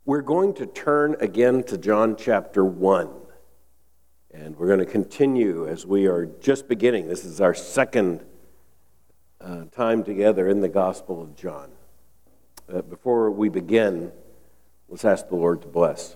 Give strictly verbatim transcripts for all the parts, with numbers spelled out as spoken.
We're going to turn again to John chapter one, and we're going to continue as we are just beginning. This is our second uh, time together in the Gospel of John. Uh, before we begin, let's ask the Lord to bless.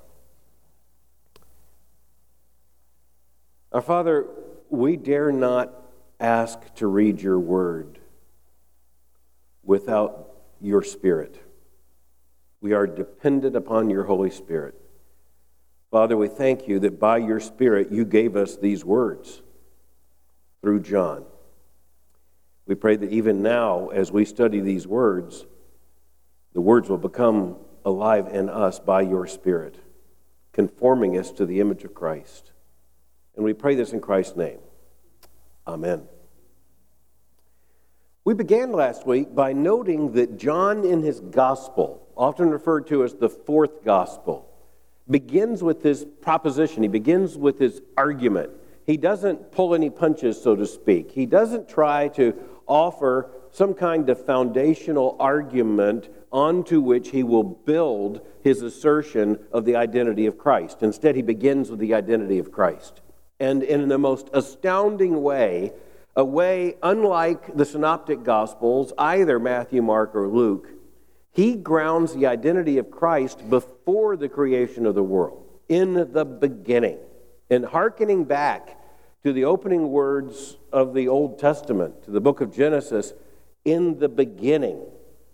Our Father, we dare not ask to read your word without your Spirit. We are dependent upon your Holy Spirit. Father, we thank you that by your Spirit you gave us these words through John. We pray that even now, as we study these words, the words will become alive in us by your Spirit, conforming us to the image of Christ. And we pray this in Christ's name. Amen. We began last week by noting that John in his gospel, often referred to as the fourth gospel, begins with this proposition. He begins with this argument. He doesn't pull any punches, so to speak. He doesn't try to offer some kind of foundational argument onto which he will build his assertion of the identity of Christ. Instead, he begins with the identity of Christ. And in the most astounding way, a way unlike the synoptic gospels, either Matthew, Mark, or Luke, he grounds the identity of Christ before the creation of the world, in the beginning. And hearkening back to the opening words of the Old Testament, to the book of Genesis, in the beginning,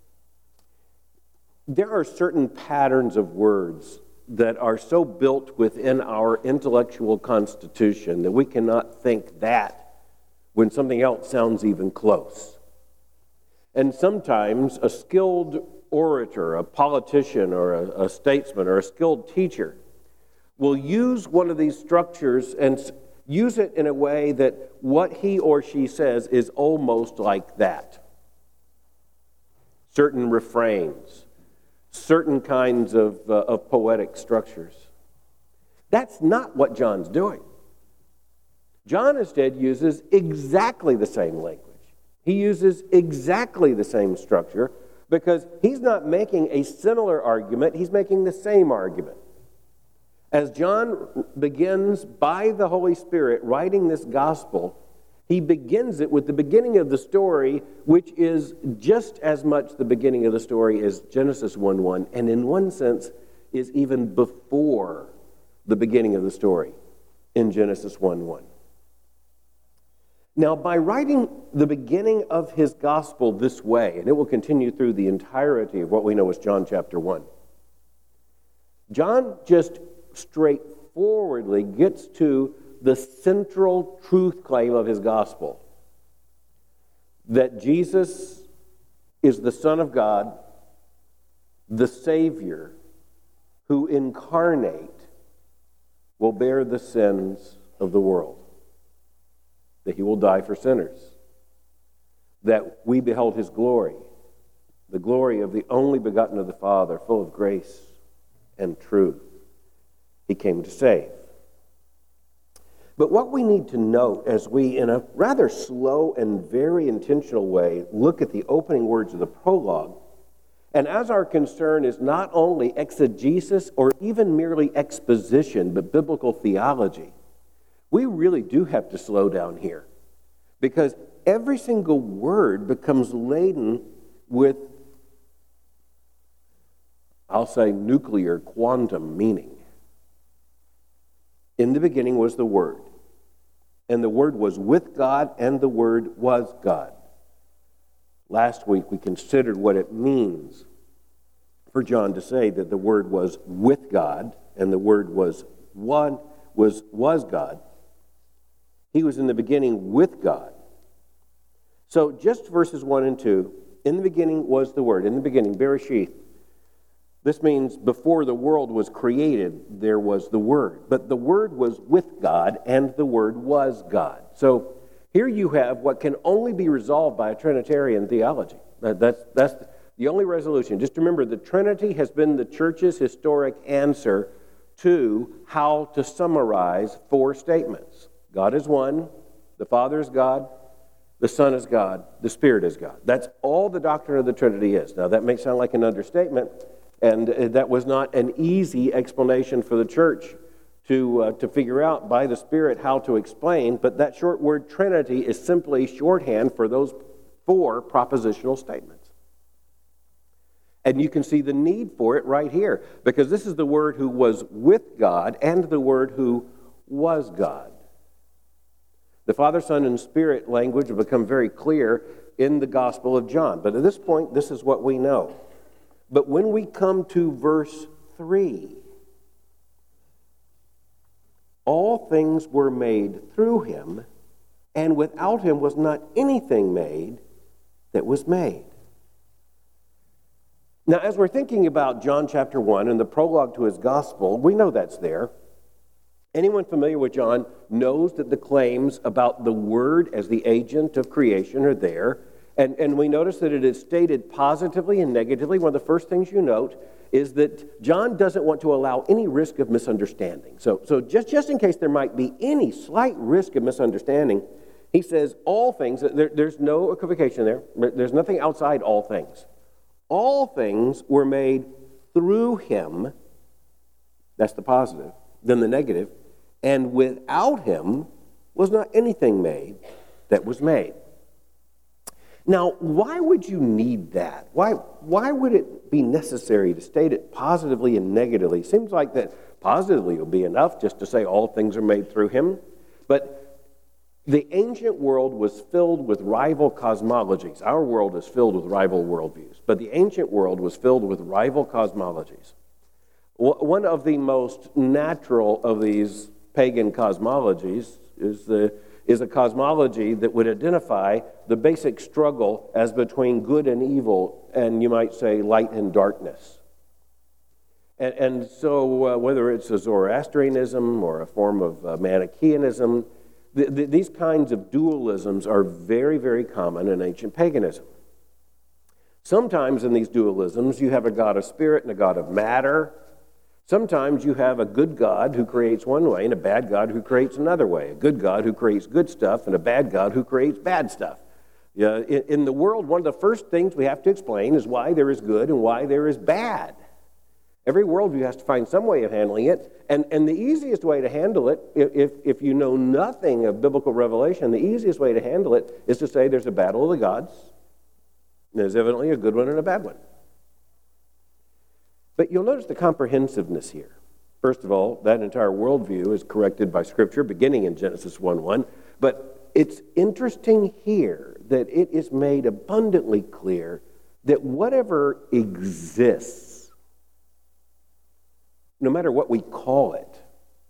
there are certain patterns of words that are so built within our intellectual constitution that we cannot think that when something else sounds even close. And sometimes a skilled orator, a politician, or a, a statesman, or a skilled teacher will use one of these structures and use it in a way that what he or she says is almost like that. Certain refrains, certain kinds of, uh, of poetic structures. That's not what John's doing. John instead uses exactly the same language. He uses exactly the same structure because he's not making a similar argument, he's making the same argument. As John begins by the Holy Spirit writing this gospel, he begins it with the beginning of the story, which is just as much the beginning of the story as Genesis one one, and in one sense is even before the beginning of the story in Genesis one one. Now, by writing the beginning of his gospel this way, and it will continue through the entirety of what we know as John chapter one, John just straightforwardly gets to the central truth claim of his gospel, that Jesus is the Son of God, the Savior, who incarnate will bear the sins of the world. That he will die for sinners, that we beheld his glory, the glory of the only begotten of the Father, full of grace and truth. He came to save. But what we need to note as we, in a rather slow and very intentional way, look at the opening words of the prologue, and as our concern is not only exegesis or even merely exposition, but biblical theology, we really do have to slow down here because every single word becomes laden with, I'll say, nuclear quantum meaning. In the beginning was the Word, and the Word was with God, and the Word was God. Last week we considered what it means for John to say that the Word was with God, and the Word was one was was God. He was in the beginning with God. So just verses one and two, in the beginning was the Word. In the beginning, Bereshith. This means before the world was created, there was the Word. But the Word was with God, and the Word was God. So here you have what can only be resolved by a Trinitarian theology. That's, that's the only resolution. Just remember, the Trinity has been the church's historic answer to how to summarize four statements. God is one, the Father is God, the Son is God, the Spirit is God. That's all the doctrine of the Trinity is. Now, that may sound like an understatement, And uh, that was not an easy explanation for the church to, uh, to figure out by the Spirit how to explain, but that short word Trinity is simply shorthand for those four propositional statements. And you can see the need for it right here, because this is the Word who was with God and the Word who was God. The Father, Son, and Spirit language will become very clear in the Gospel of John. But at this point, this is what we know. But when we come to verse three, all things were made through him, and without him was not anything made that was made. Now, as we're thinking about John chapter one and the prologue to his gospel, we know that's there. Anyone familiar with John knows that the claims about the Word as the agent of creation are there. And, and we notice that it is stated positively and negatively. One of the first things you note is that John doesn't want to allow any risk of misunderstanding. So, so just, just in case there might be any slight risk of misunderstanding, he says all things, there, there's no equivocation there. There's nothing outside all things. All things were made through him. That's the positive. Then the negative. And without him was not anything made that was made. Now, why would you need that? Why, why would it be necessary to state it positively and negatively? Seems like that positively will be enough just to say all things are made through him. But the ancient world was filled with rival cosmologies. Our world is filled with rival worldviews. But the ancient world was filled with rival cosmologies. One of the most natural of these pagan cosmologies is the is a cosmology that would identify the basic struggle as between good and evil, and you might say light and darkness. And, and so uh, whether it's a Zoroastrianism or a form of uh, Manichaeanism, th- th- these kinds of dualisms are very, very common in ancient paganism. Sometimes in these dualisms you have a God of spirit and a God of matter. Sometimes you have a good God who creates one way and a bad God who creates another way. A good God who creates good stuff and a bad God who creates bad stuff. Yeah, in, in the world, one of the first things we have to explain is why there is good and why there is bad. Every worldview has to find some way of handling it. And, and the easiest way to handle it, if, if you know nothing of biblical revelation, the easiest way to handle it is to say there's a battle of the gods. And there's evidently a good one and a bad one. But you'll notice the comprehensiveness here. First of all, that entire worldview is corrected by Scripture, beginning in Genesis one one. But it's interesting here that it is made abundantly clear that whatever exists, no matter what we call it,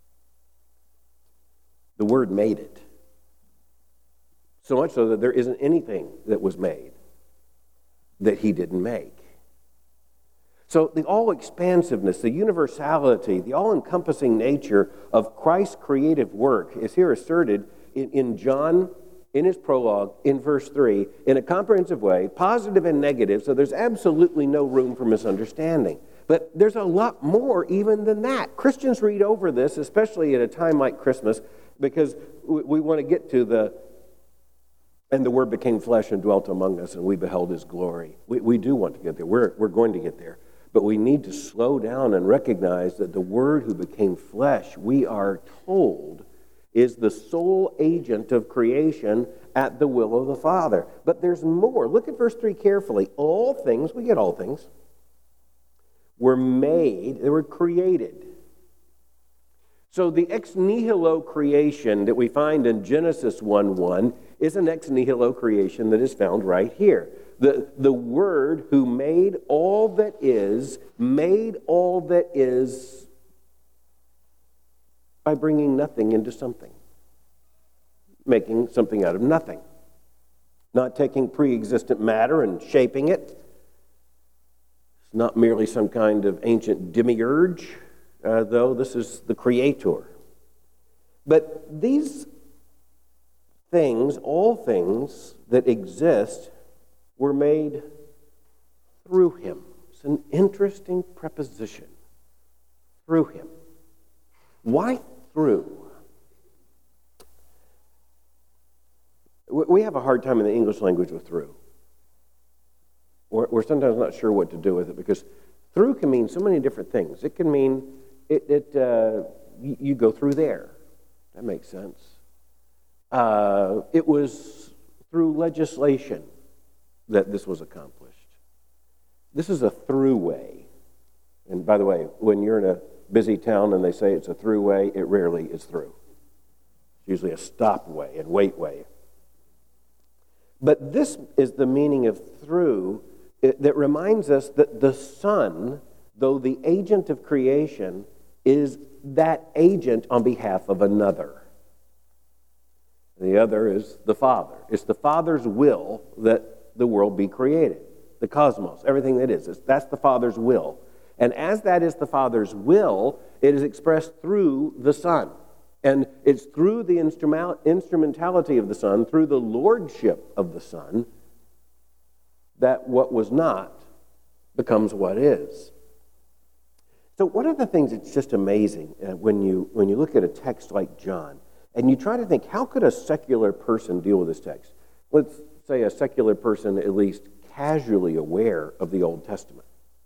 the Word made it. So much so that there isn't anything that was made that he didn't make. So the all-expansiveness, the universality, the all-encompassing nature of Christ's creative work is here asserted in, in John, in his prologue, in verse three, in a comprehensive way, positive and negative, so there's absolutely no room for misunderstanding. But there's a lot more even than that. Christians read over this, especially at a time like Christmas, because we, we want to get to the, and the Word became flesh and dwelt among us, and we beheld his glory. We, we do want to get there. We're, we're going to get there. But we need to slow down and recognize that the Word who became flesh, we are told, is the sole agent of creation at the will of the Father. But there's more. Look at verse three carefully. All things, we get all things, were made, they were created. So the ex nihilo creation that we find in Genesis one one is an ex nihilo creation that is found right here. The, the Word who made all that is, made all that is by bringing nothing into something. Making something out of nothing. Not taking pre-existent matter and shaping it. It's not merely some kind of ancient demiurge, uh, though this is the Creator. But these things, all things that exist, were made through him. It's an interesting preposition. Through him. Why through? We have a hard time in the English language with through. We're sometimes not sure what to do with it because Through can mean so many different things. It can mean it, it uh, you, you go through there. That makes sense. Uh, it was through legislation that this was accomplished. This is a throughway. And by the way, when you're in a busy town and they say it's a throughway, it rarely is through. It's usually a stopway and waitway. But this is the meaning of through it, that reminds us that the Son, though the agent of creation, is that agent on behalf of another. The other is the Father. It's the Father's will that the world be created, the cosmos, everything that is. It's, that's the Father's will. And as that is the Father's will, it is expressed through the Son. And it's through the instrument, instrumentality of the Son, through the lordship of the Son, that what was not becomes what is. So one of the things that's just amazing uh, when you when you look at a text like John, and you try to think, how could a secular person deal with this text? Let's say a secular person at least casually aware of the Old Testament.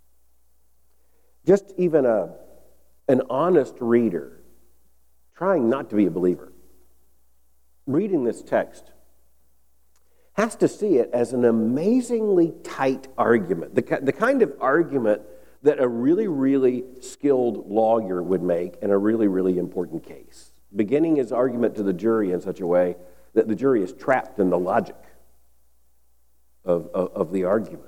Just even a an honest reader, trying not to be a believer, reading this text, has to see it as an amazingly tight argument. The, the kind of argument that a really, really skilled lawyer would make in a really, really important case. Beginning his argument to the jury in such a way that the jury is trapped in the logic of, of, of the argument.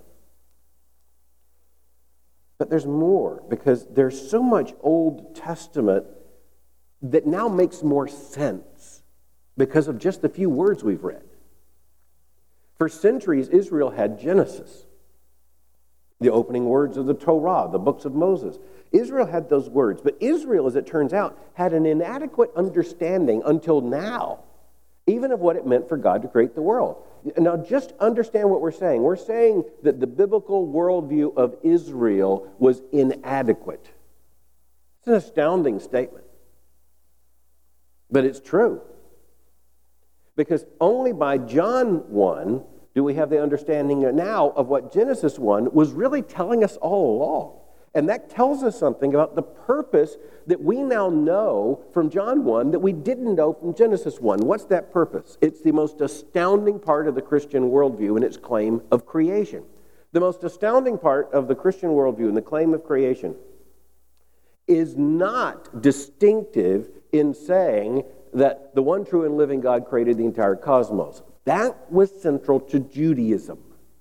But there's more, because there's so much Old Testament that now makes more sense because of just the few words we've read. For centuries, Israel had Genesis, the opening words of the Torah, the books of Moses. Israel had those words, but Israel, as it turns out, had an inadequate understanding until now, even of what it meant for God to create the world. Now, just understand what we're saying. We're saying that the biblical worldview of Israel was inadequate. It's an astounding statement, but it's true. Because only by John one do we have the understanding now of what Genesis one was really telling us all along. And that tells us something about the purpose that we now know from John one that we didn't know from Genesis one. What's that purpose? It's the most astounding part of the Christian worldview in its claim of creation. The most astounding part of the Christian worldview and the claim of creation is not distinctive in saying that the one true and living God created the entire cosmos. That was central to Judaism.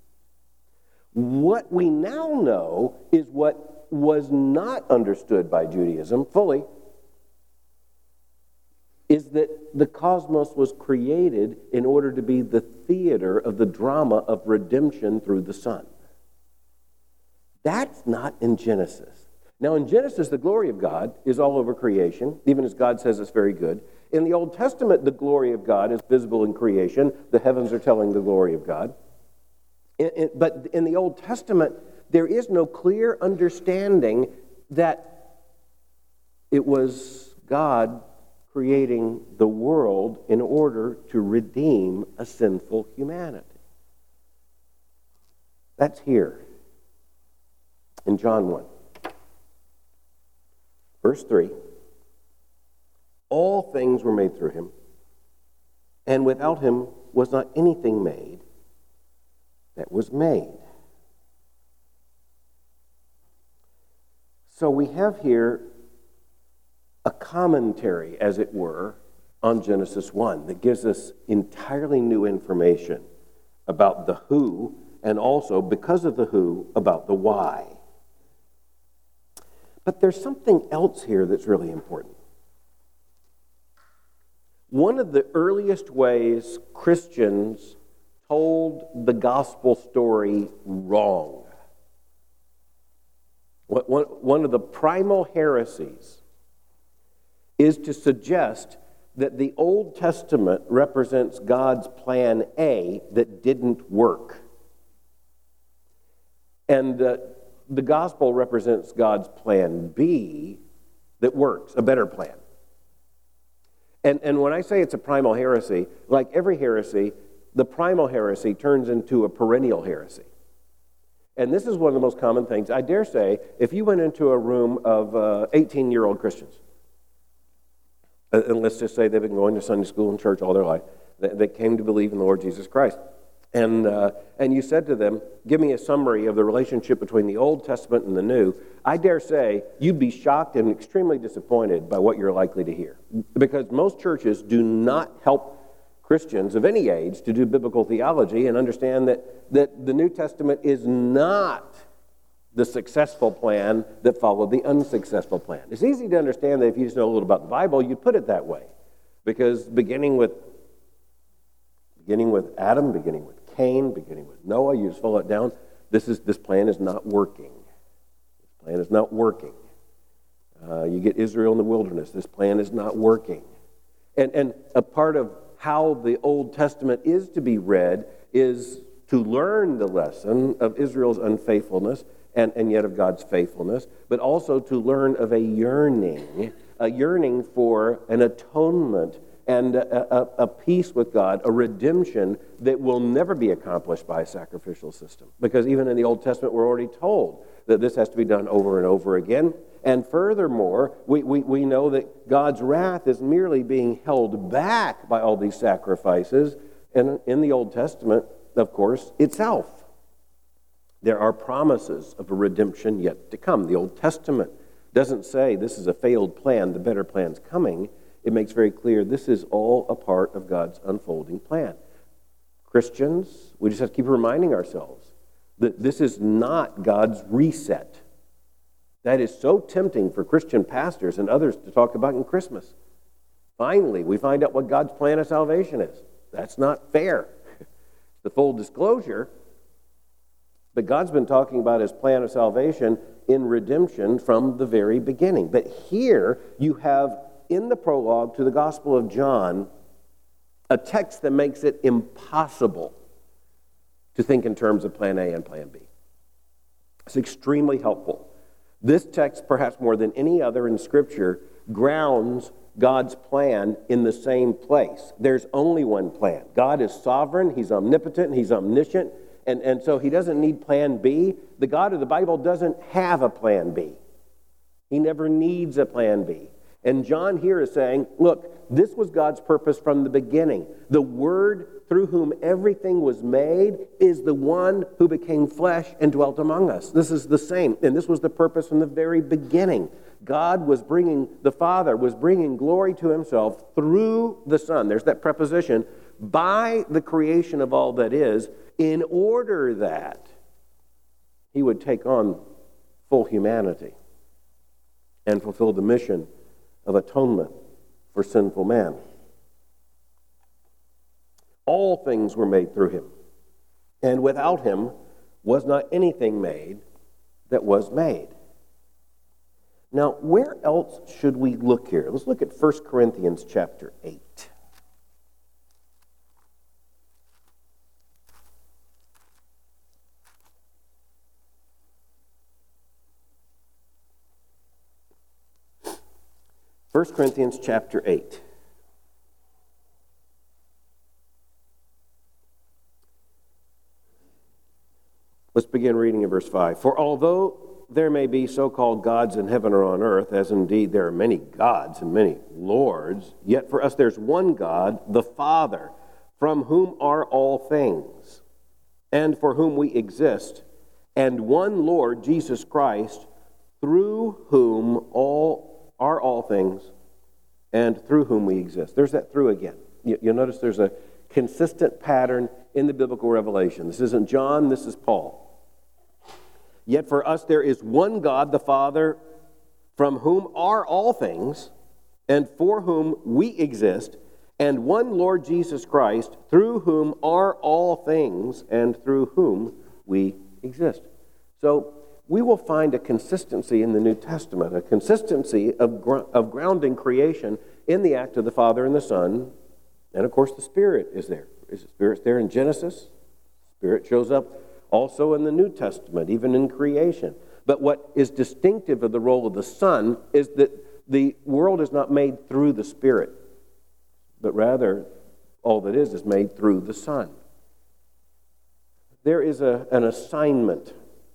What we now know is what was not understood by Judaism fully, is that the cosmos was created in order to be the theater of the drama of redemption through the Son. That's not in Genesis. Now, in Genesis, the glory of God is all over creation, even as God says it's very good. In the Old Testament, the glory of God is visible in creation. The heavens are telling the glory of God. In, in, but in the Old Testament, there is no clear understanding that it was God creating the world in order to redeem a sinful humanity. That's here in John one. Verse three. All things were made through him, and without him was not anything made that was made. So we have here a commentary, as it were, on Genesis one that gives us entirely new information about the who, and also, because of the who, about the why. But there's something else here that's really important. One of the earliest ways Christians told the gospel story wrong, one of the primal heresies, is to suggest that the Old Testament represents God's plan A that didn't work, and that the gospel represents God's plan B that works, a better plan. And, and when I say it's a primal heresy, like every heresy, the primal heresy turns into a perennial heresy. And this is one of the most common things. I dare say, if you went into a room of uh, eighteen-year-old Christians, uh, and let's just say they've been going to Sunday school and church all their life, that, that came to believe in the Lord Jesus Christ, and uh, and you said to them, give me a summary of the relationship between the Old Testament and the New, I dare say you'd be shocked and extremely disappointed by what you're likely to hear. Because most churches do not help Christians of any age to do biblical theology and understand that, that the New Testament is not the successful plan that followed the unsuccessful plan. It's easy to understand that if you just know a little about the Bible, you'd put it that way. Because beginning with beginning with Adam, beginning with Cain, beginning with Noah, you just follow it down. This is this plan is not working. This plan is not working. Uh, you get Israel in the wilderness. This plan is not working. And and a part of how the Old Testament is to be read is to learn the lesson of Israel's unfaithfulness and, and yet of God's faithfulness, but also to learn of a yearning, a yearning for an atonement and a, a, a peace with God, a redemption that will never be accomplished by a sacrificial system. Because even in the Old Testament, we're already told that this has to be done over and over again. And furthermore, we, we, we know that God's wrath is merely being held back by all these sacrifices. And in the Old Testament, of course, itself. There are promises of a redemption yet to come. The Old Testament doesn't say this is a failed plan, the better plan's coming. It makes very clear this is all a part of God's unfolding plan. Christians, we just have to keep reminding ourselves that this is not God's reset. That is so tempting for Christian pastors and others to talk about in Christmas. Finally, we find out what God's plan of salvation is. That's not fair. The full disclosure, but God's been talking about his plan of salvation in redemption from the very beginning. But here you have in the prologue to the Gospel of John a text that makes it impossible to think in terms of plan A and plan B. It's extremely helpful. This text, perhaps more than any other in Scripture, grounds God's plan in the same place. There's only one plan. God is sovereign, he's omnipotent, he's omniscient, and, and so he doesn't need plan B. The God of the Bible doesn't have a plan B. He never needs a plan B. And John here is saying, look, this was God's purpose from the beginning. The Word through whom everything was made is the one who became flesh and dwelt among us. This is the same. And this was the purpose from the very beginning. God was bringing, the Father was bringing glory to himself through the Son. There's that preposition, by the creation of all that is, in order that he would take on full humanity and fulfill the mission of atonement for sinful man. All things were made through him, and without him was not anything made that was made. Now, where else should we look here? Let's look at First Corinthians chapter eight. First Corinthians chapter eight. Let's begin reading in verse five. For although there may be so-called gods in heaven or on earth, as indeed there are many gods and many lords, yet for us there's one God, the Father, from whom are all things, and for whom we exist, and one Lord, Jesus Christ, through whom all are all things, and through whom we exist. There's that through again. You, you'll notice there's a consistent pattern in the biblical revelation. This isn't John, this is Paul. Yet for us there is one God, the Father, from whom are all things, and for whom we exist, and one Lord Jesus Christ, through whom are all things, and through whom we exist. So we will find a consistency in the New Testament, a consistency of, gr- of grounding creation in the act of the Father and the Son, and of course the Spirit is there. The Spirit's there in Genesis. The Spirit shows up also in the New Testament, even in creation. But what is distinctive of the role of the Son is that the world is not made through the Spirit, but rather all that is is made through the Son. There is a, an assignment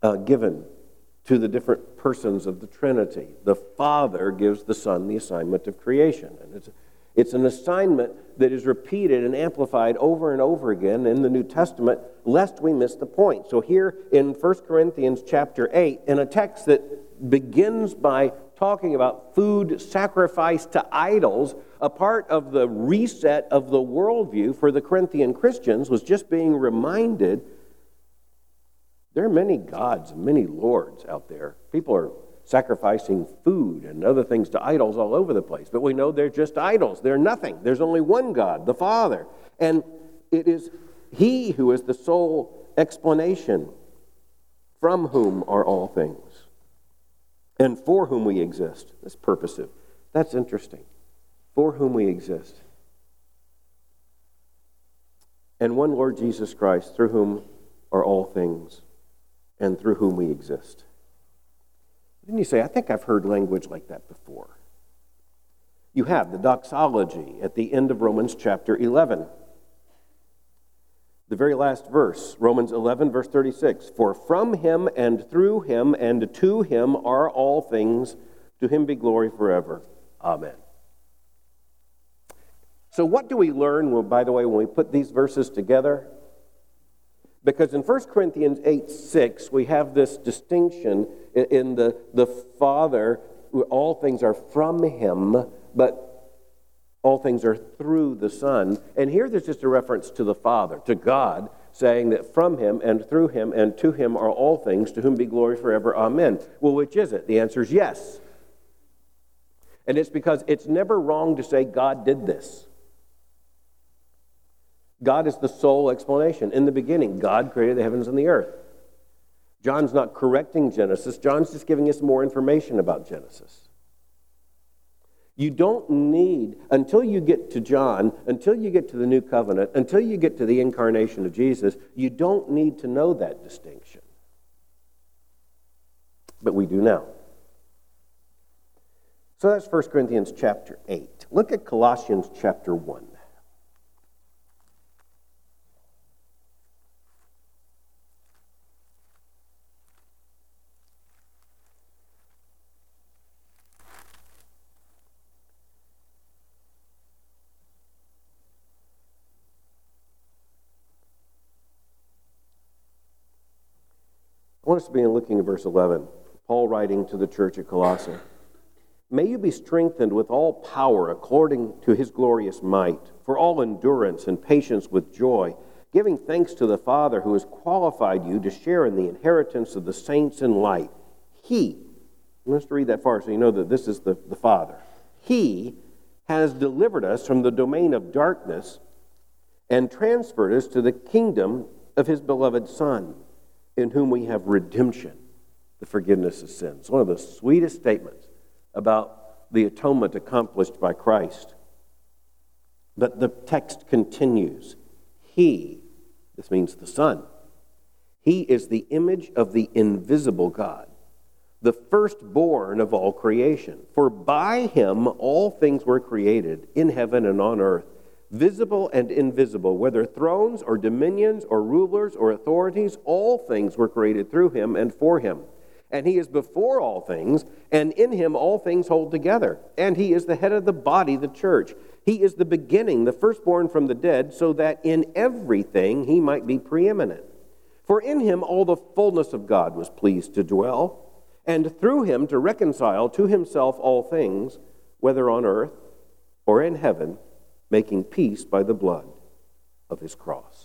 uh, given to the different persons of the Trinity. The Father gives the Son the assignment of creation. And it's, it's an assignment that is repeated and amplified over and over again in the New Testament, lest we miss the point. So here in First Corinthians chapter eight, in a text that begins by talking about food sacrificed to idols, a part of the reset of the worldview for the Corinthian Christians was just being reminded there are many gods and many lords out there. People are sacrificing food and other things to idols all over the place. But we know they're just idols. They're nothing. There's only one God, the Father. And it is He who is the sole explanation, from whom are all things, and for whom we exist. That's purposive. That's interesting. For whom we exist. And one Lord Jesus Christ, through whom are all things, and through whom we exist. Didn't you say, I think I've heard language like that before? You have the doxology at the end of Romans chapter eleven. The very last verse, Romans eleven, verse thirty-six. For from him and through him and to him are all things. To him be glory forever. Amen. So what do we learn, well, by the way, when we put these verses together? Because in First Corinthians eight six, we have this distinction in the, the Father, all things are from him, but all things are through the Son. And here there's just a reference to the Father, to God, saying that from him and through him and to him are all things, to whom be glory forever. Amen. Well, which is it? The answer is yes. And it's because it's never wrong to say God did this. God is the sole explanation. In the beginning, God created the heavens and the earth. John's not correcting Genesis. John's just giving us more information about Genesis. You don't need, until you get to John, until you get to the New Covenant, until you get to the incarnation of Jesus, you don't need to know that distinction. But we do now. So that's First Corinthians chapter eight. Look at Colossians chapter one. I want us to begin looking at verse eleven. Paul writing to the church at Colossae. May you be strengthened with all power according to his glorious might, for all endurance and patience with joy, giving thanks to the Father who has qualified you to share in the inheritance of the saints in light. He, I'm going to read that far so you know that this is the, the Father. He has delivered us from the domain of darkness and transferred us to the kingdom of his beloved Son, in whom we have redemption, the forgiveness of sins. One of the sweetest statements about the atonement accomplished by Christ. But the text continues. He, this means the Son, he is the image of the invisible God, the firstborn of all creation. For by him all things were created, in heaven and on earth, visible and invisible, whether thrones or dominions or rulers or authorities, all things were created through him and for him. And he is before all things, and in him all things hold together. And he is the head of the body, the church. He is the beginning, the firstborn from the dead, so that in everything he might be preeminent. For in him all the fullness of God was pleased to dwell, and through him to reconcile to himself all things, whether on earth or in heaven, making peace by the blood of his cross.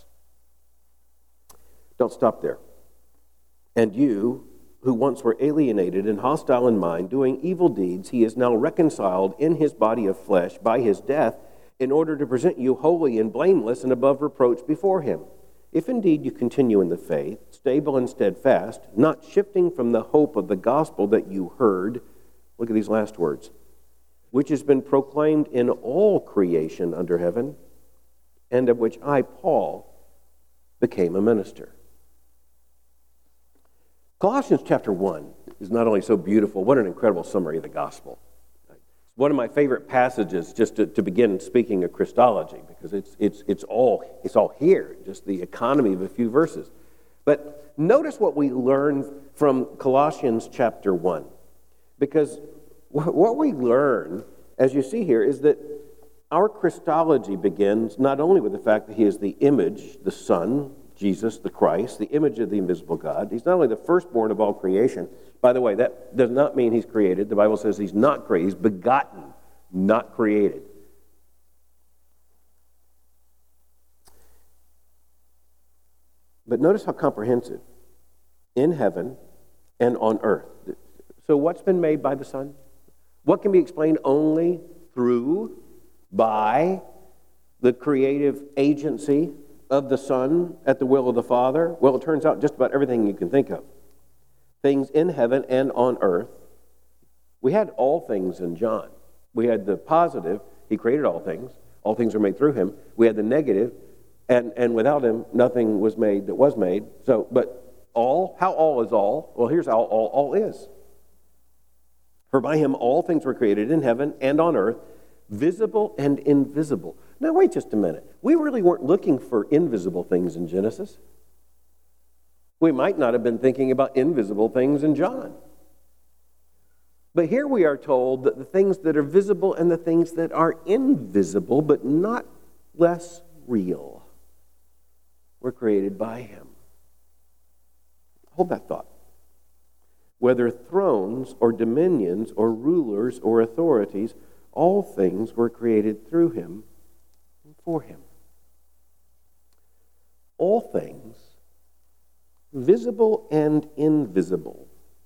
Don't stop there. And you, who once were alienated and hostile in mind, doing evil deeds, he is now reconciled in his body of flesh by his death, in order to present you holy and blameless and above reproach before him. If indeed you continue in the faith, stable and steadfast, not shifting from the hope of the gospel that you heard, look at these last words, which has been proclaimed in all creation under heaven, and of which I, Paul, became a minister. Colossians chapter one is not only so beautiful, what an incredible summary of the gospel. It's one of my favorite passages just to, to begin speaking of Christology, because it's, it's, it's, all, it's all here, just the economy of a few verses. But notice what we learn from Colossians chapter one. Because what we learn, as you see here, is that our Christology begins not only with the fact that he is the image, the Son, Jesus the Christ, the image of the invisible God. He's not only the firstborn of all creation. By the way, that does not mean he's created. The Bible says he's not created. He's begotten, not created. But notice how comprehensive. In heaven and on earth. So what's been made by the Son? What can be explained only through, by the creative agency of the Son at the will of the Father? Well, it turns out just about everything you can think of. Things in heaven and on earth. We had all things in John. We had the positive, he created all things. All things are made through him. We had the negative, and, and without him, nothing was made that was made. So, but all, how all is all? Well, here's how all, all is. For by him all things were created in heaven and on earth, visible and invisible. Now, wait just a minute. We really weren't looking for invisible things in Genesis. We might not have been thinking about invisible things in John. But here we are told that the things that are visible and the things that are invisible, but not less real, were created by him. Hold that thought. Whether thrones or dominions or rulers or authorities, all things were created through him and for him. All things, visible and invisible.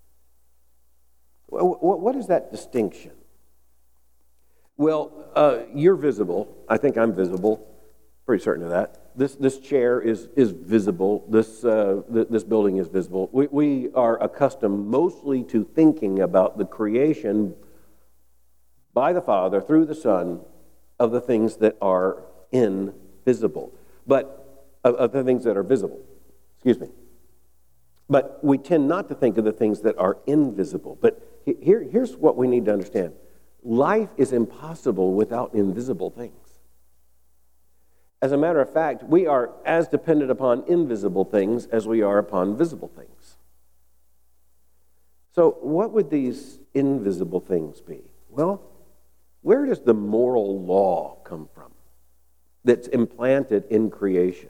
What is that distinction? Well, uh, you're visible. I think I'm visible. Pretty certain of that. This this chair is is visible. This uh, th- this building is visible. We we are accustomed mostly to thinking about the creation by the Father through the Son of the things that are invisible, but of, of the things that are visible. Excuse me. But we tend not to think of the things that are invisible. But here here's what we need to understand: life is impossible without invisible things. As a matter of fact, we are as dependent upon invisible things as we are upon visible things. So what would these invisible things be? Well, where does the moral law come from that's implanted in creation?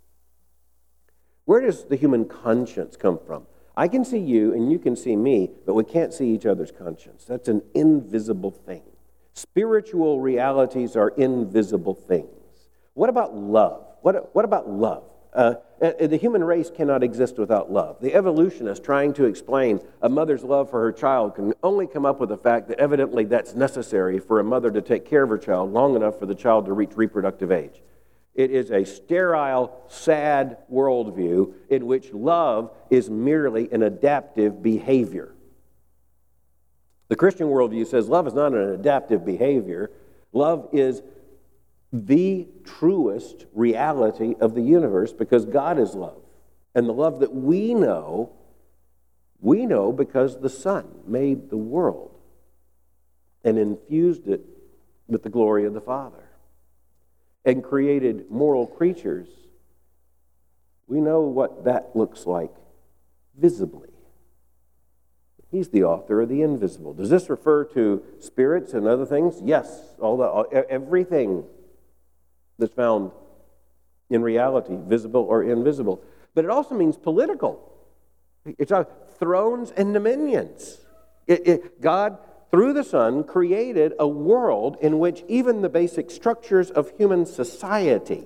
Where does the human conscience come from? I can see you and you can see me, but we can't see each other's conscience. That's an invisible thing. Spiritual realities are invisible things. What about love? What, what about love? Uh, the human race cannot exist without love. The evolutionist trying to explain a mother's love for her child can only come up with the fact that evidently that's necessary for a mother to take care of her child long enough for the child to reach reproductive age. It is a sterile, sad worldview in which love is merely an adaptive behavior. The Christian worldview says love is not an adaptive behavior. Love is the truest reality of the universe because God is love. And the love that we know, we know because the Son made the world and infused it with the glory of the Father and created moral creatures. We know what that looks like visibly. He's the author of the invisible. Does this refer to spirits and other things? Yes, all the, everything that's found in reality, visible or invisible. But it also means political. It's uh, thrones and dominions. It, it, God, through the Son, created a world in which even the basic structures of human society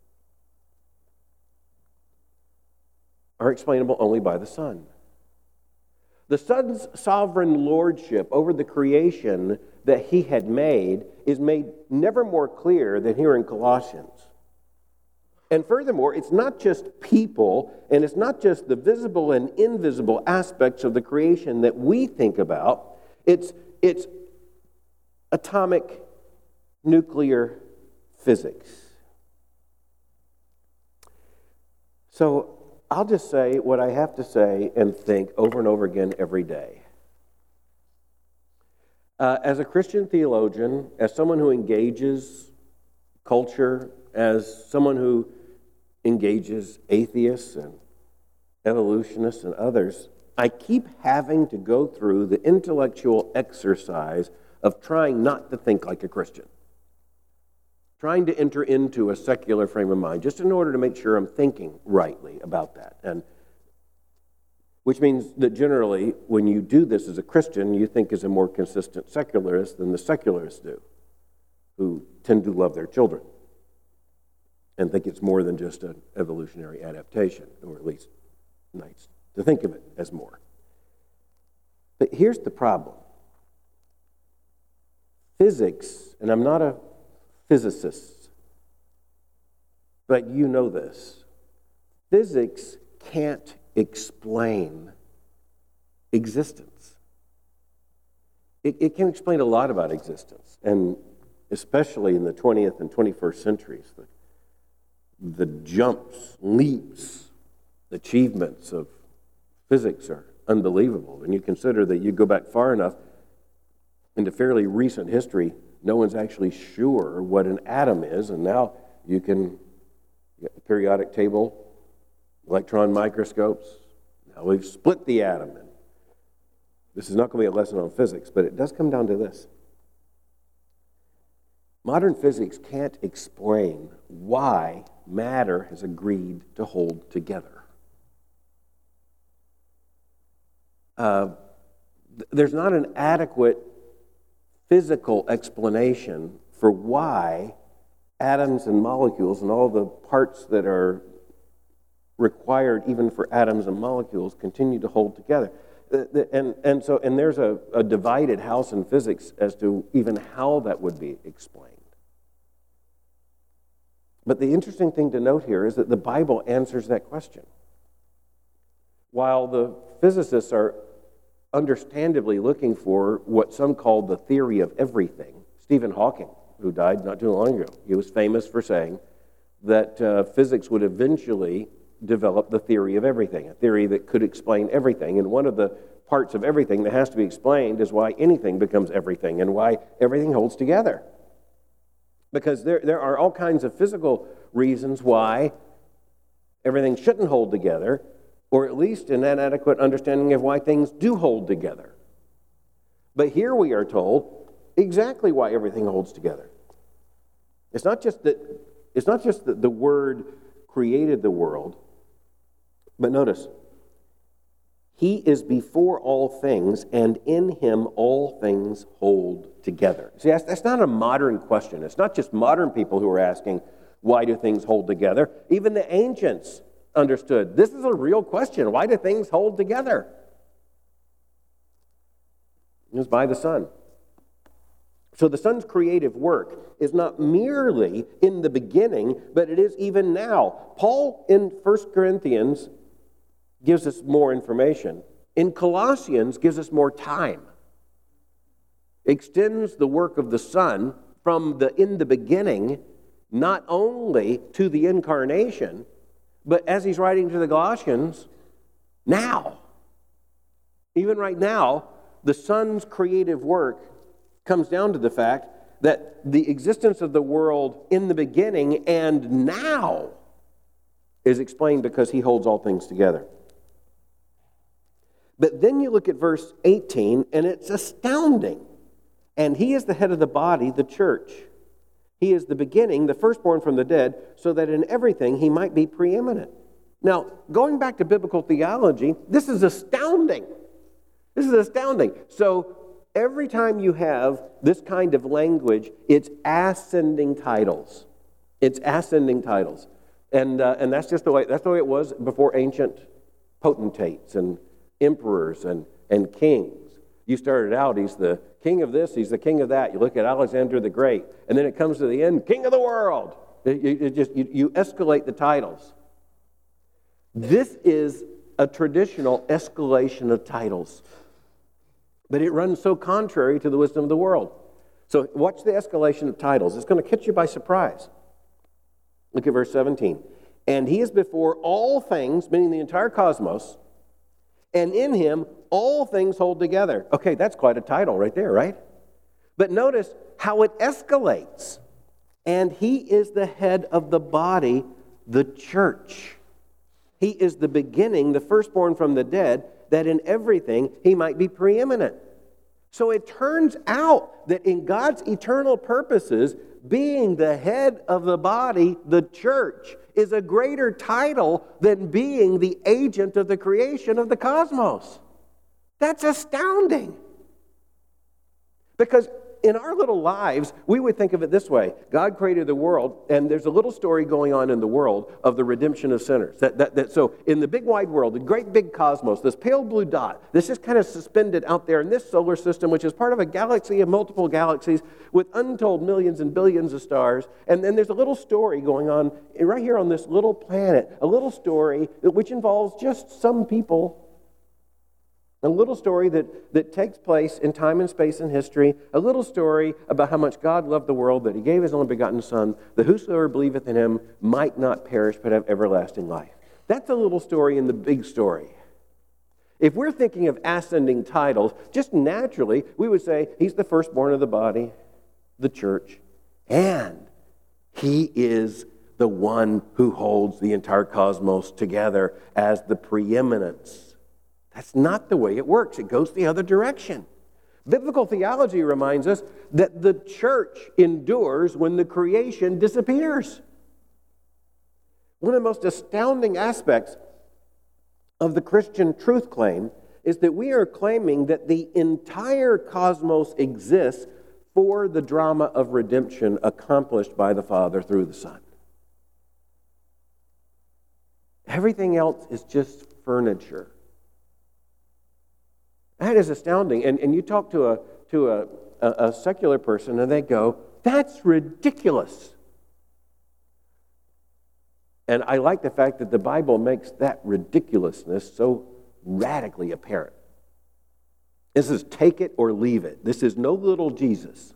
are explainable only by the Son. The Son's sovereign lordship over the creation that he had made is made never more clear than here in Colossians. And furthermore, it's not just people, and it's not just the visible and invisible aspects of the creation that we think about. It's, it's atomic nuclear physics. So I'll just say what I have to say and think over and over again every day. Uh, as a Christian theologian, as someone who engages culture, as someone who engages atheists and evolutionists and others, I keep having to go through the intellectual exercise of trying not to think like a Christian. Trying to enter into a secular frame of mind, just in order to make sure I'm thinking rightly about that. And which means that generally, when you do this as a Christian, you think as a more consistent secularist than the secularists do, who tend to love their children and think it's more than just an evolutionary adaptation, or at least nice to think of it as more. But here's the problem. Physics, and I'm not a physicist, but you know this. Physics can't explain existence. It, it can explain a lot about existence, and especially in the twentieth and twenty-first centuries, the, the jumps, leaps, achievements of physics are unbelievable. And you consider that you go back far enough into fairly recent history, no one's actually sure what an atom is, and now you can get the periodic table, electron microscopes. Now we've split the atom. And this is not going to be a lesson on physics, but it does come down to this. Modern physics can't explain why matter has agreed to hold together. Uh, th- there's not an adequate physical explanation for why atoms and molecules and all the parts that are required even for atoms and molecules continue to hold together. Uh, the, and, and so, and there's a, a divided house in physics as to even how that would be explained. But the interesting thing to note here is that the Bible answers that question. While the physicists are understandably looking for what some call the theory of everything, Stephen Hawking, who died not too long ago, he was famous for saying that uh, physics would eventually develop the theory of everything, a theory that could explain everything. And one of the parts of everything that has to be explained is why anything becomes everything and why everything holds together. Because there, there are all kinds of physical reasons why everything shouldn't hold together, or at least an inadequate understanding of why things do hold together. But here we are told exactly why everything holds together. It's not just that, it's not just that the Word created the world, but notice, He is before all things, and in Him all things hold together. See, that's, that's not a modern question. It's not just modern people who are asking, why do things hold together? Even the ancients understood, this is a real question. Why do things hold together? It was by the Son. So the Son's creative work is not merely in the beginning, but it is even now. Paul in First Corinthians gives us more information. In Colossians gives us more time. Extends the work of the Son from the in the beginning, not only to the incarnation, but as he's writing to the Galatians, now. Even right now, the Son's creative work comes down to the fact that the existence of the world in the beginning and now is explained because He holds all things together. But then you look at verse eighteen, and it's astounding. And He is the head of the body, the church. He is the beginning, the firstborn from the dead, so that in everything He might be preeminent. Now, going back to biblical theology, this is astounding. This is astounding. So every time you have this kind of language, it's ascending titles. It's ascending titles. And, uh, and that's just the way, that's the way it was before ancient potentates and emperors and, and kings. You started out, he's the king of this, he's the king of that. You look at Alexander the Great, and then it comes to the end, king of the world. It, it just you, you escalate the titles. This is a traditional escalation of titles, but it runs so contrary to the wisdom of the world. So watch the escalation of titles. It's going to catch you by surprise. Look at verse seventeen. And He is before all things, meaning the entire cosmos, and in Him all things hold together. Okay, that's quite a title right there, right? But notice how it escalates. And He is the head of the body, the church. He is the beginning, the firstborn from the dead, that in everything he might be preeminent. So it turns out that in God's eternal purposes, being the head of the body, the church, is a greater title than being the agent of the creation of the cosmos. That's astounding. Because in our little lives, we would think of it this way. God created the world, and there's a little story going on in the world of the redemption of sinners. That, that, that, so in the big wide world, the great big cosmos, this pale blue dot, this is kind of suspended out there in this solar system, which is part of a galaxy of multiple galaxies with untold millions and billions of stars. And then there's a little story going on right here on this little planet, a little story which involves just some people. A little story that, that takes place in time and space and history. A little story about how much God loved the world, that he gave his only begotten Son, that whosoever believeth in him might not perish but have everlasting life. That's a little story in the big story. If we're thinking of ascending titles, just naturally, we would say he's the firstborn of the body, the church, and he is the one who holds the entire cosmos together as the preeminence. That's not the way it works. It goes the other direction. Biblical theology reminds us that the church endures when the creation disappears. One of the most astounding aspects of the Christian truth claim is that we are claiming that the entire cosmos exists for the drama of redemption accomplished by the Father through the Son. Everything else is just furniture. That is astounding. And, and you talk to a to a, a, a secular person and they go, that's ridiculous. And I like the fact that the Bible makes that ridiculousness so radically apparent. This is take it or leave it. This is no little Jesus.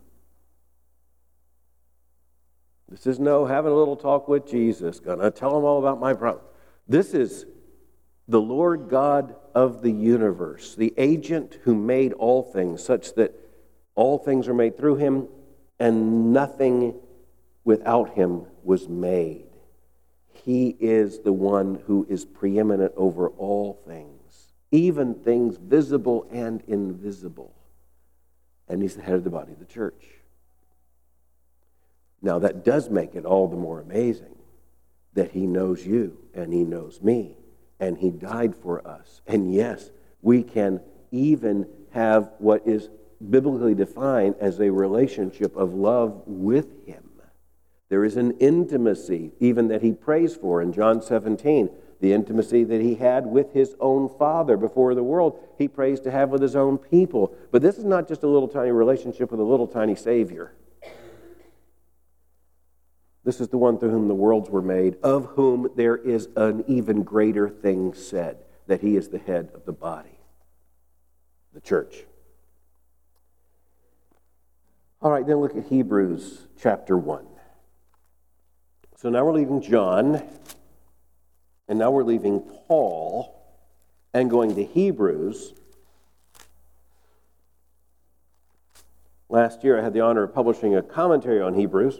This is no having a little talk with Jesus, gonna tell him all about my problem. This is the Lord God of the universe, the agent who made all things, such that all things are made through him, and nothing without him was made. He is the one who is preeminent over all things, even things visible and invisible. And he's the head of the body of the church. Now that does make it all the more amazing that he knows you and he knows me. And he died for us. And yes, we can even have what is biblically defined as a relationship of love with him. There is an intimacy even that he prays for in John seventeen. The intimacy that he had with his own Father before the world, he prays to have with his own people. But this is not just a little tiny relationship with a little tiny Savior. This is the one through whom the worlds were made, of whom there is an even greater thing said, that he is the head of the body, the church. All right, then look at Hebrews chapter one. So now we're leaving John, and now we're leaving Paul, and going to Hebrews. Last year I had the honor of publishing a commentary on Hebrews.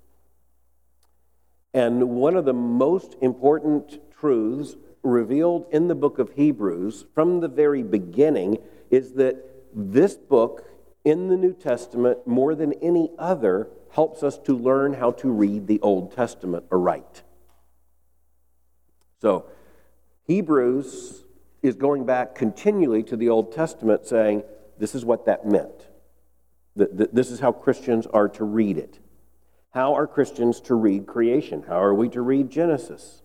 And one of the most important truths revealed in the book of Hebrews from the very beginning is that this book in the New Testament, more than any other, helps us to learn how to read the Old Testament aright. So, Hebrews is going back continually to the Old Testament saying, this is what that meant. This is how Christians are to read it. How are Christians to read creation? How are we to read Genesis?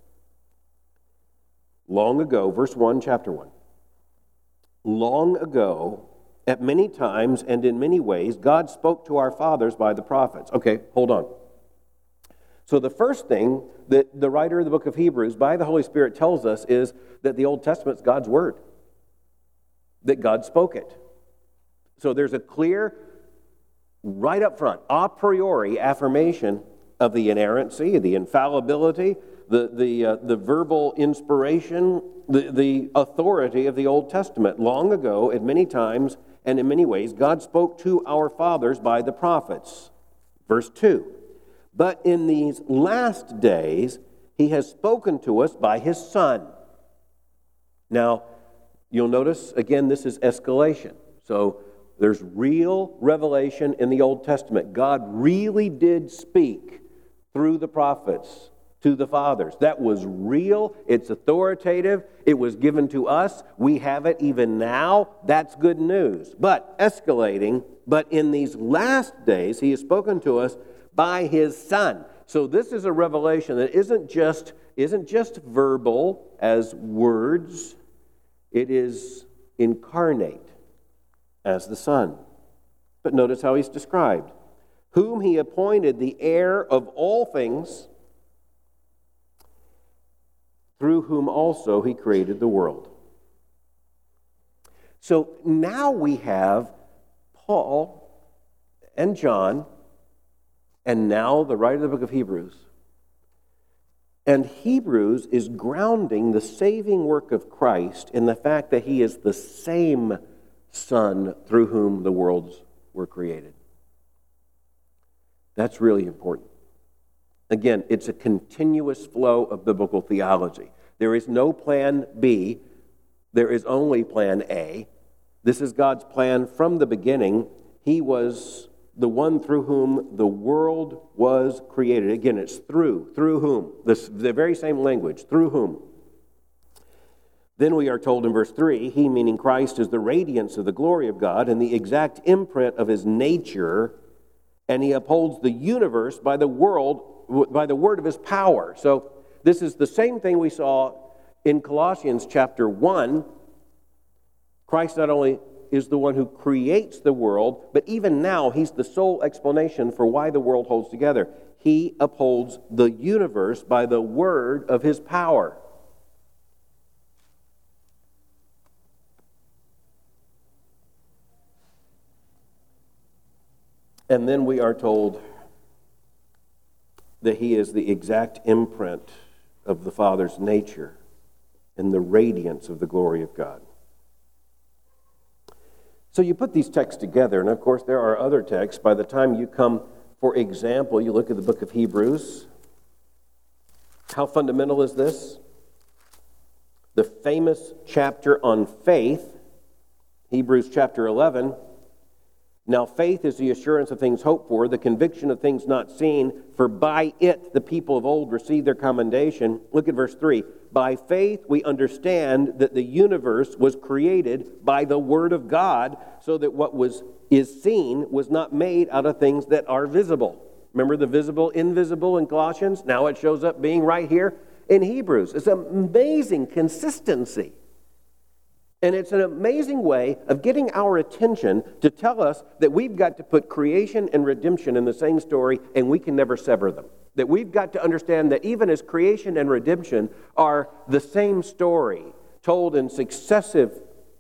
Long ago, verse one, chapter one. Long ago, at many times and in many ways, God spoke to our fathers by the prophets. Okay, hold on. So the first thing that the writer of the book of Hebrews, by the Holy Spirit, tells us is that the Old Testament is God's word. That God spoke it. So there's a clear, right up front, a priori affirmation of the inerrancy, the infallibility, the the uh, the verbal inspiration, the, the authority of the Old Testament. Long ago, at many times and in many ways, God spoke to our fathers by the prophets. Verse two, but in these last days, he has spoken to us by his Son, Now, you'll notice, again, this is escalation. So there's real revelation in the Old Testament. God really did speak through the prophets to the fathers. That was real. It's authoritative. It was given to us. We have it even now. That's good news. But escalating, but in these last days, he has spoken to us by his Son. So this is a revelation that isn't just, isn't just verbal as words. It is incarnate as the Son. But notice how he's described. Whom he appointed the heir of all things, through whom also he created the world. So now we have Paul and John, and now the writer of the book of Hebrews. And Hebrews is grounding the saving work of Christ in the fact that he is the same Son through whom the worlds were created. That's really important. Again, it's a continuous flow of biblical theology. There is no plan B. There is only plan A. This is God's plan from the beginning. He was the one through whom the world was created. Again, it's through. Through whom? This, the very same language. Through whom? Then we are told in verse three, he, meaning Christ, is the radiance of the glory of God and the exact imprint of his nature, and he upholds the universe by the world by the word of his power. So this is the same thing we saw in Colossians chapter one. Christ not only is the one who creates the world, but even now he's the sole explanation for why the world holds together. He upholds the universe by the word of his power. And then we are told that he is the exact imprint of the Father's nature and the radiance of the glory of God. So you put these texts together, and of course there are other texts. By the time you come, for example, you look at the book of Hebrews. How fundamental is this? The famous chapter on faith, Hebrews chapter eleven. Now faith is the assurance of things hoped for, the conviction of things not seen, for by it the people of old received their commendation. Look at verse three. By faith we understand that the universe was created by the word of God, so that what was is seen was not made out of things that are visible. Remember the visible, invisible in Colossians? Now it shows up being right here in Hebrews. It's an amazing consistency. And it's an amazing way of getting our attention to tell us that we've got to put creation and redemption in the same story, and we can never sever them. That we've got to understand that even as creation and redemption are the same story, told in successive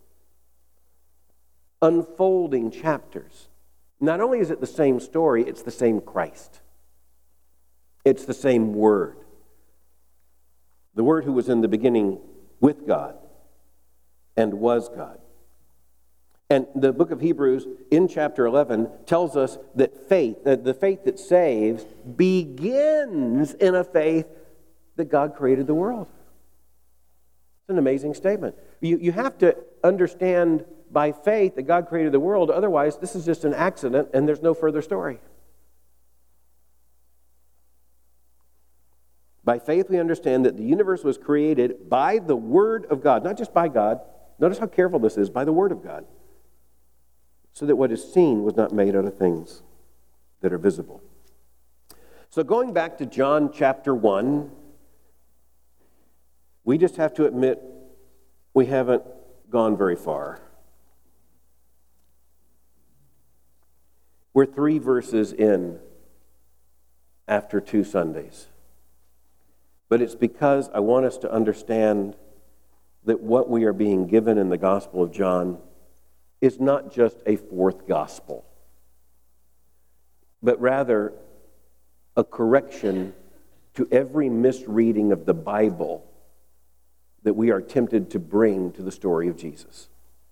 unfolding chapters, not only is it the same story, it's the same Christ. It's the same Word. The Word who was in the beginning with God and was God. And the book of Hebrews in chapter eleven tells us that faith, that the faith that saves, begins in a faith that God created the world. It's an amazing statement. You, you have to understand by faith that God created the world, otherwise this is just an accident and there's no further story. By faith we understand that the universe was created by the Word of God, not just by God. Notice how careful this is, by the Word of God, so that what is seen was not made out of things that are visible. So going back to John chapter one, we just have to admit we haven't gone very far. We're three verses in after two Sundays. But it's because I want us to understand that what we are being given in the Gospel of John is not just a fourth gospel, but rather a correction to every misreading of the Bible that we are tempted to bring to the story of Jesus.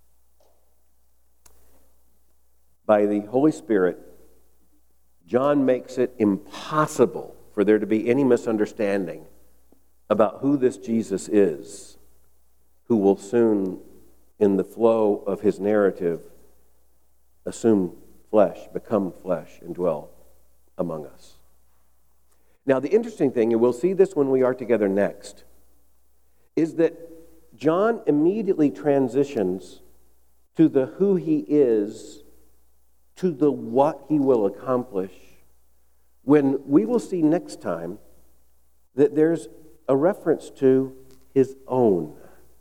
By the Holy Spirit, John makes it impossible for there to be any misunderstanding about who this Jesus is, who will soon, in the flow of his narrative, assume flesh, become flesh, and dwell among us. Now, the interesting thing, and we'll see this when we are together next, is that John immediately transitions to the who he is, to the what he will accomplish, when we will see next time that there's a reference to his own.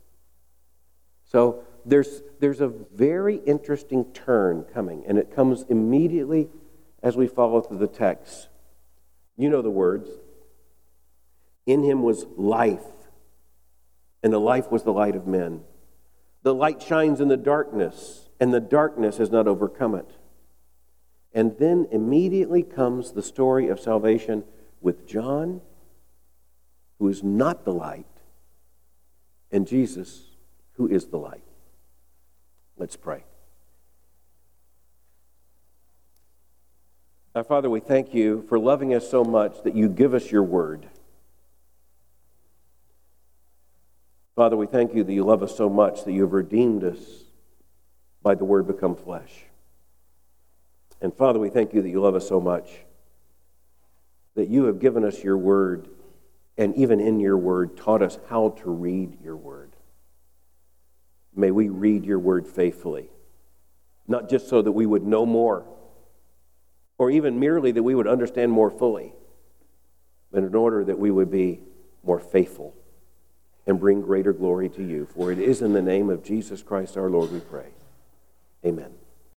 So there's, there's a very interesting turn coming, and it comes immediately as we follow through the text. You know the words. In him was life, and the life was the light of men. The light shines in the darkness, and the darkness has not overcome it. And then immediately comes the story of salvation with John, who is not the light, and Jesus, who is the light. Let's pray. Our Father, we thank you for loving us so much that you give us your word. Father, we thank you that you love us so much that you have redeemed us by the word become flesh. And Father, we thank you that you love us so much that you have given us your word, and even in your word taught us how to read your word. May we read your word faithfully, not just so that we would know more, or even merely that we would understand more fully, but in order that we would be more faithful and bring greater glory to you. For it is in the name of Jesus Christ our Lord we pray. Amen.